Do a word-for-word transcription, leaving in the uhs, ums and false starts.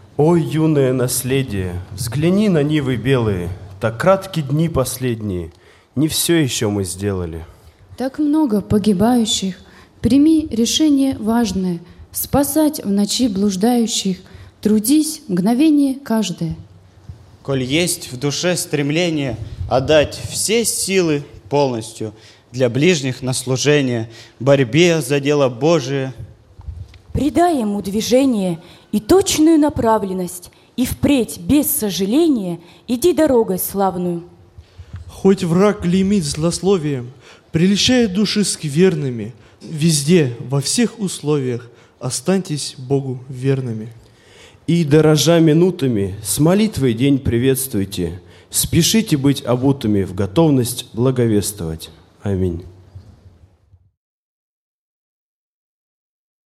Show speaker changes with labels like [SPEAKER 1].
[SPEAKER 1] Ой, юное наследие, взгляни на нивы белые, так кратки дни последние, не все еще мы сделали.
[SPEAKER 2] Так много погибающих, прими решение важное, спасать в ночи блуждающих, трудись мгновение каждое.
[SPEAKER 3] Коль есть в душе стремление отдать все силы полностью для ближних на служение, борьбе за дело Божие,
[SPEAKER 4] придай ему движение и точную направленность, и впредь без сожаления иди дорогой славную.
[SPEAKER 5] Хоть враг клеймит злословием, прельщает души скверными, везде, во всех условиях останьтесь Богу верными.
[SPEAKER 1] И, дорожа минутами, с молитвой день приветствуйте, спешите быть обутыми в готовность благовествовать. Аминь.